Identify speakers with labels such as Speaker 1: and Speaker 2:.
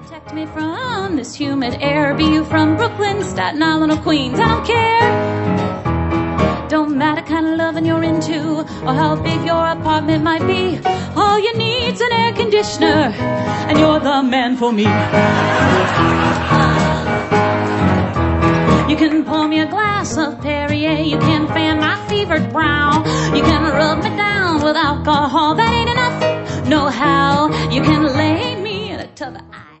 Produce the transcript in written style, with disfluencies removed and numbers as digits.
Speaker 1: Protect me from this humid air. Be you from Brooklyn, Staten Island, or Queens, I don't care. Don't matter kind of loving you're into, or how big your apartment might be. All you need's an air conditioner, and you're the man for me. You can pour me a glass of Perrier. You can fan my fevered brow. You can rub me down with alcohol. That ain't enough, no how. You can lay me in a tub of ice.